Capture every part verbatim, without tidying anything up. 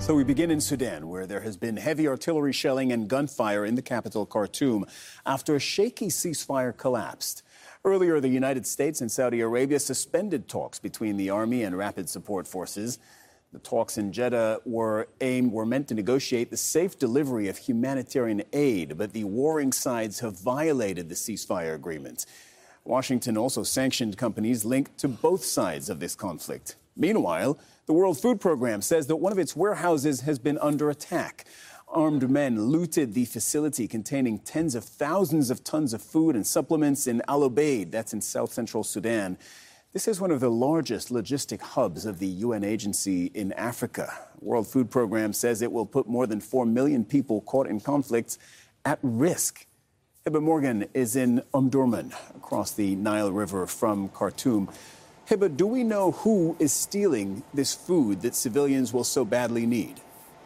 So we begin in Sudan, where there has been heavy artillery shelling and gunfire in the capital, Khartoum, after a shaky ceasefire collapsed. Earlier, the United States and Saudi Arabia suspended talks between the army and rapid support forces. The talks in Jeddah were aimed, were meant to negotiate the safe delivery of humanitarian aid, but the warring sides have violated the ceasefire agreement. Washington also sanctioned companies linked to both sides of this conflict. Meanwhile, the World Food Programme says that one of its warehouses has been under attack. Armed men looted the facility containing tens of thousands of tons of food and supplements in Al Obeid, that's in south-central Sudan. This is one of the largest logistic hubs of the U N agency in Africa. The World Food Programme says it will put more than four million people caught in conflicts at risk. Hiba Morgan is in Omdurman, across the Nile River from Khartoum. Hiba, do we know who is stealing this food that civilians will so badly need?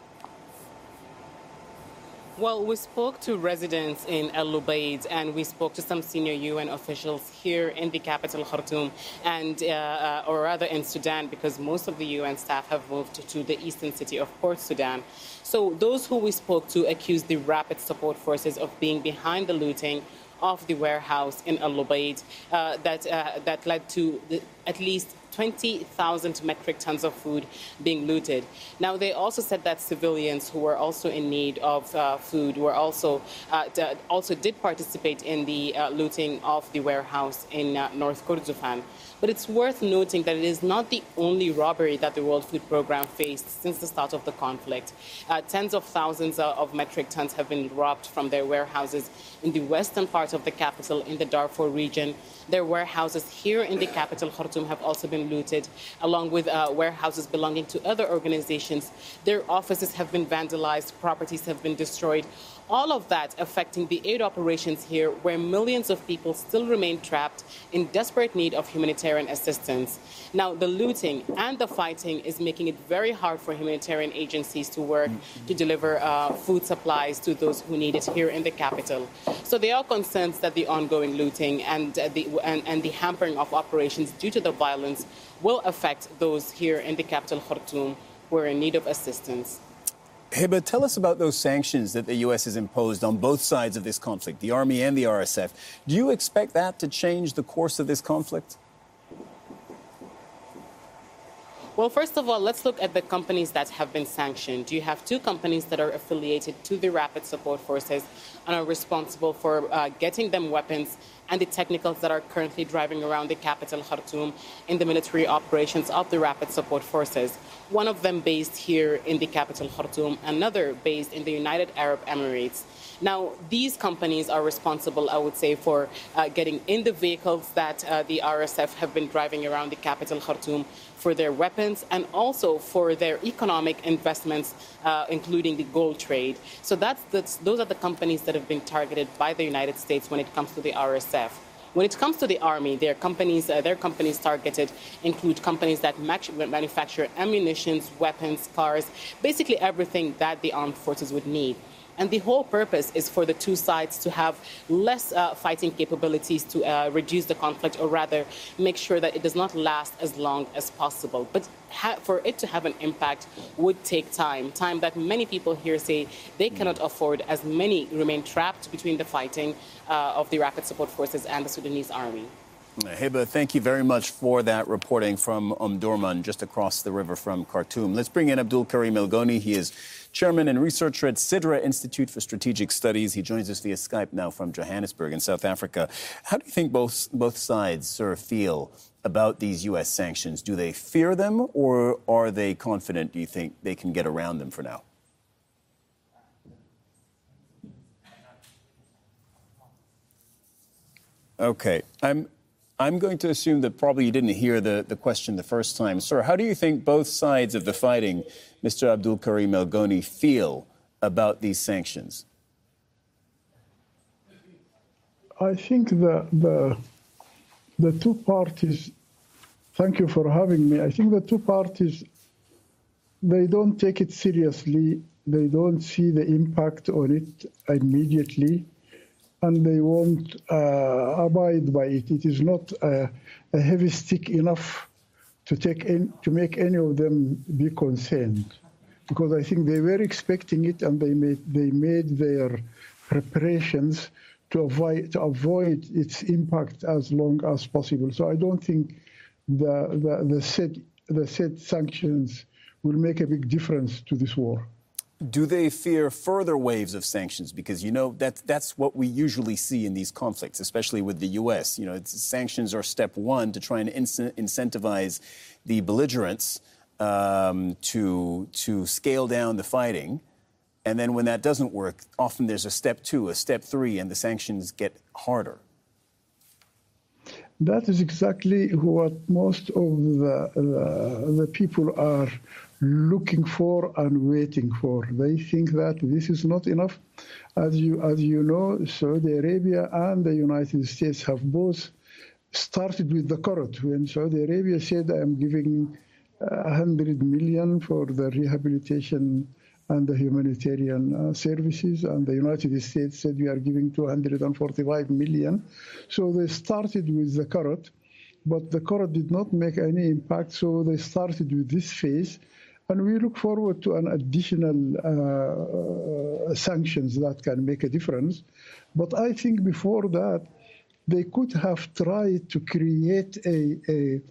Well, we spoke to residents in Al Obeid, and we spoke to some senior U N officials here in the capital, Khartoum, and uh, uh, or rather in Sudan, because most of the U N staff have moved to the eastern city of Port Sudan. So those who we spoke to accused the rapid support forces of being behind the looting of the warehouse in Al Obeid uh, that uh, that led to the, at least twenty thousand metric tons of food being looted. Now, they also said that civilians who were also in need of uh, food were also uh, d- also did participate in the uh, looting of the warehouse in uh, North Kordofan. But it's worth noting that it is not the only robbery that the World Food Programme faced since the start of the conflict. Uh, tens of thousands uh, of metric tons have been robbed from their warehouses in the western part of the capital, in the Darfur region. Their warehouses here in the capital, Khartoum, have also been looted, along with uh, warehouses belonging to other organizations. Their offices have been vandalized, properties have been destroyed. All of that affecting the aid operations here, where millions of people still remain trapped in desperate need of humanitarian assistance. Now, the looting and the fighting is making it very hard for humanitarian agencies to work to deliver uh, food supplies to those who need it here in the capital. So there are concerns that the ongoing looting and, uh, the, and, and the hampering of operations due to the violence will affect those here in the capital, Khartoum, who are in need of assistance. Hiba, tell us about those sanctions that the U S has imposed on both sides of this conflict, the Army and the R S F. Do you expect that to change the course of this conflict? Well, first of all, let's look at the companies that have been sanctioned. You have two companies that are affiliated to the Rapid Support Forces and are responsible for uh, getting them weapons and the technicals that are currently driving around the capital, Khartoum, in the military operations of the Rapid Support Forces. One of them based here in the capital, Khartoum, another based in the United Arab Emirates. Now, these companies are responsible, I would say, for uh, getting in the vehicles that uh, the R S F have been driving around the capital, Khartoum, for their weapons and also for their economic investments, uh, including the gold trade. So that's, that's those are the companies that have been targeted by the United States when it comes to the R S F. When it comes to the Army, their companies, uh, their companies targeted include companies that manufacture ammunition, weapons, cars, basically everything that the armed forces would need. And the whole purpose is for the two sides to have less uh, fighting capabilities to uh, reduce the conflict, or rather make sure that it does not last as long as possible. But ha- for it to have an impact would take time, time that many people here say they cannot afford, as many remain trapped between the fighting uh, of the Rapid Support Forces and the Sudanese army. Hiba, thank you very much for that reporting from Omdurman, just across the river from Khartoum. Let's bring in Abdul Karim El Ghoni. He is chairman and researcher at Sidra Institute for Strategic Studies. He joins us via Skype now from Johannesburg in South Africa. How do you think both both sides sort of feel about these U S sanctions? Do they fear them, or are they confident, do you think, they can get around them for now? Okay. I'm I'm going to assume that probably you didn't hear the, the question the first time. Sir, how do you think both sides of the fighting, Mister Abdul Karim El Ghoni, feel about these sanctions? I think the, the, the two parties, thank you for having me. I think the two parties, they don't take it seriously. They don't see the impact on it immediately, and they won't uh, abide by it. It is not a, a heavy stick enough to take in, to make any of them be concerned. because I think they were expecting it and they made, they made their preparations to avoid, to avoid its impact as long as possible. So I don't think the, the, the, set, the set sanctions will make a big difference to this war. Do they fear further waves of sanctions? Because, you know, that, that's what we usually see in these conflicts, especially with the U S. You know, it's, sanctions are step one to try and incentivize the belligerents um, to, to scale down the fighting. And then when that doesn't work, often there's a step two, a step three, and the sanctions get harder. That is exactly what most of the, the, the people are looking for and waiting for. They think that this is not enough. As you, as you know, Saudi Arabia and the United States have both started with the carrot. When Saudi Arabia said, I am giving uh, one hundred million for the rehabilitation and the humanitarian uh, services, and the United States said we are giving two hundred forty-five million. So they started with the carrot, but the carrot did not make any impact, so they started with this phase. And we look forward to an additional uh, uh, sanctions that can make a difference. But I think before that, they could have tried to create a, a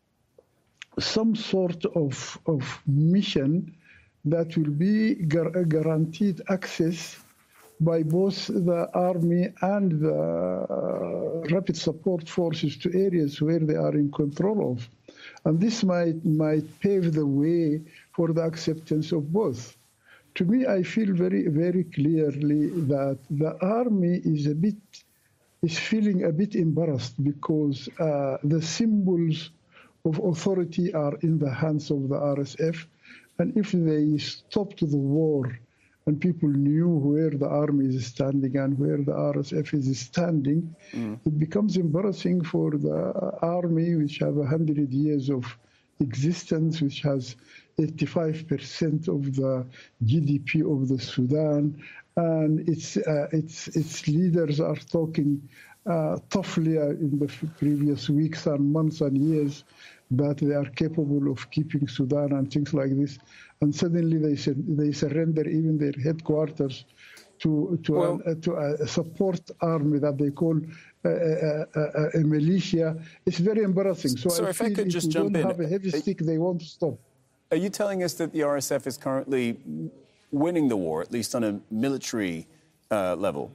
some sort of, of mission that will be gu- guaranteed access by both the army and the uh, rapid support forces to areas where they are in control of. And this might, might pave the way for the acceptance of both. To me, I feel very, very clearly that the army is a bit, is feeling a bit embarrassed because uh, the symbols of authority are in the hands of the R S F. And if they stopped the war and people knew where the army is standing and where the R S F is standing, mm. it becomes embarrassing for the army, which have one hundred years of existence, which has eighty-five percent of the G D P of the Sudan, and its, uh, its, its leaders are talking uh, toughly in the previous weeks and months and years that they are capable of keeping Sudan and things like this, and suddenly they sur- they surrender even their headquarters to to, well, a, to a support army that they call a, a, a, a militia. It's very embarrassing. So, so I if feel I could if just we jump don't in, have a heavy stick, they won't stop. Are you telling us that the R S F is currently winning the war, at least on a military uh, level?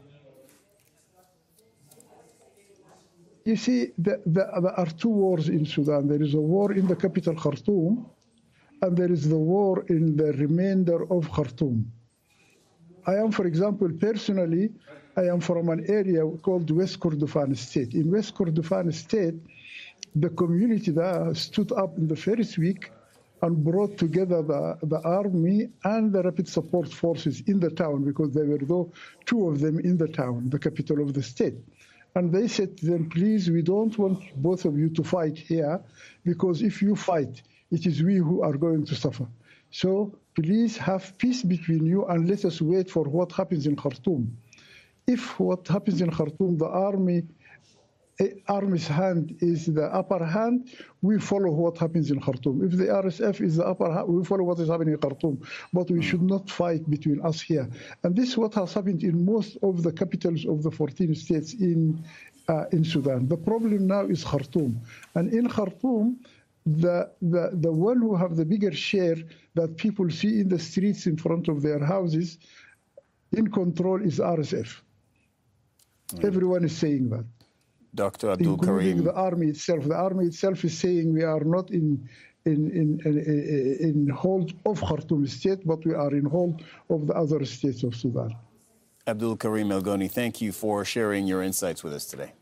You see, the, the, there are two wars in Sudan. There is a war in the capital, Khartoum, and there is the war in the remainder of Khartoum. I am, for example, personally, I am from an area called West Kordofan State. In West Kordofan State, the community there stood up in the first week and brought together the, the army and the rapid support forces in the town, because there were though two of them in the town, the capital of the state. And they said to them, please, we don't want both of you to fight here, because if you fight, it is we who are going to suffer. So please have peace between you and let us wait for what happens in Khartoum. If what happens in Khartoum, the army, army's hand is the upper hand, we follow what happens in Khartoum. If the R S F is the upper hand, we follow what is happening in Khartoum. But we mm. should not fight between us here. And this is what has happened in most of the capitals of the fourteen states in, uh, in Sudan. The problem now is Khartoum. And in Khartoum, the, the, the one who have the bigger share that people see in the streets in front of their houses in control is R S F. Mm. Everyone is saying that. Doctor Abdul Including Karim. the army itself. The army itself is saying we are not in in in in, in hold of Khartoum state, but we are in hold of the other states of Sudan. Abdul Karim El-Goni, thank you for sharing your insights with us today.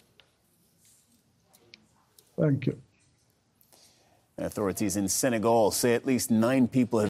Thank you. Authorities in Senegal say at least nine people have